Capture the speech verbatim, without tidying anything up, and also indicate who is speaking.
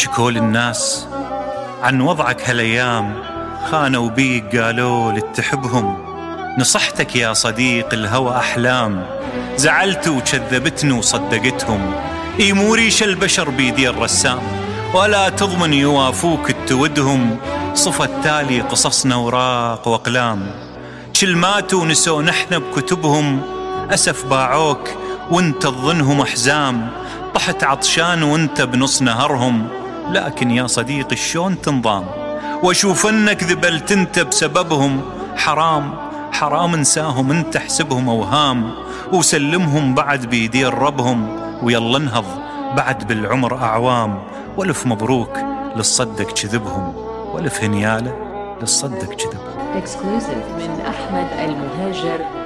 Speaker 1: شكول الناس عن وضعك هالأيام، خانوا بيك قالوا لتحبهم. نصحتك يا صديق الهوى أحلام، زعلت وكذبتني وصدقتهم. إيموريش البشر بيدي الرسام، ولا تضمن يوافوك التودهم. صفة تالي قصصنا وراق وأقلام، كل ماتوا ونسوا نحن بكتبهم. أسف باعوك وانت تظنهم أحزام، طحت عطشان وانت بنص نهرهم. لكن يا صديقي شلون تنضام، واشوف انك ذبلت انت بسببهم. حرام حرام انساهم انت حسبهم اوهام، وسلمهم بعد بيدين ربهم. ويلا انهض بعد بالعمر اعوام، والف مبروك للصدق كذبهم، والف هنياله للصدق كذبهم.
Speaker 2: اكسكلوزيف من أحمد المهاجر.